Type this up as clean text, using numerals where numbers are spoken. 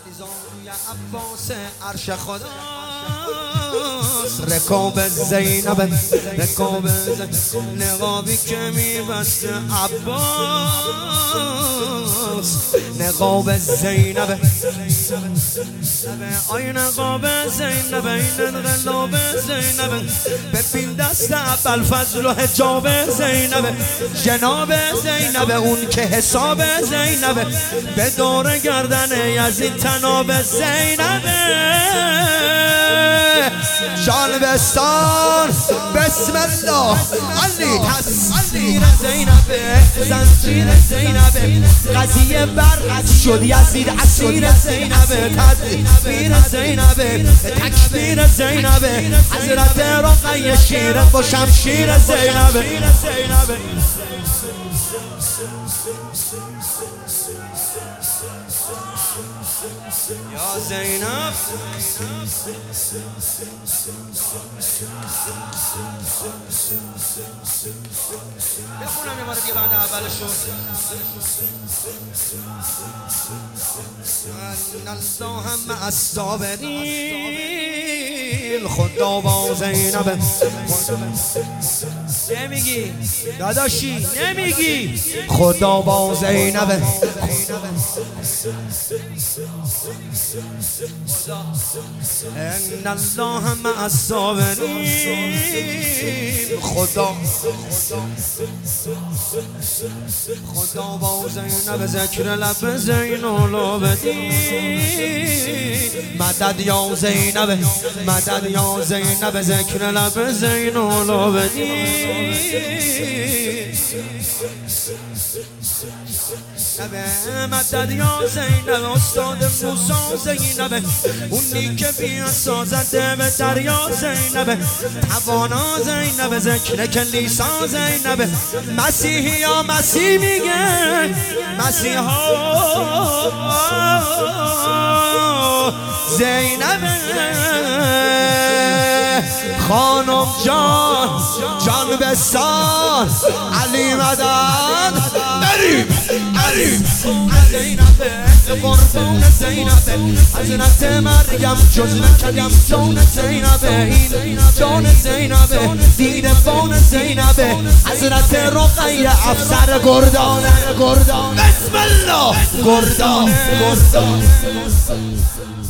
زانوی عباس عرش خدا رکاب زینب رکاب نقابی که میبسته عباس نقاب زینب آی نقاب زینب این انقلاب زینب ببین دست ابوالفضل و حجاب زینب جناب زینب اون که حساب زینب به دور گردن یزید تناب زینب جان بستان بسم الله علی تصویر زینب زنجیر زینب قضیه برعکس شد یزید اسیر زینب تدبیر زینب تکبیر زینب حضرت رقیه شیر با شمشیر زینب یا زینب بخونم یه بار دیگه بعد اولشو الله مع الصابرین خدا با زینب نمیگی داداشی نمیگی خدا با زینب ان الله مع الصابرین خدا با زینب ذکر لب زین العابدین مدد یا زینب مدد یا زینب ذکر لب زین العابدین مدد یا زینب استاد موسی زینب اونی که بیا سازده به دریا زینب توانا زینب ذکر کلیسا زینب مسیحی یا مسیح میگه مسیحا زینب خانم جان بستان علی مدد زینب قربان زینب حضرت مریم جز نکدیم جان زینب این جان زینب دیدبان زینب حضرت رقیه افسر گردان بسم الله گردان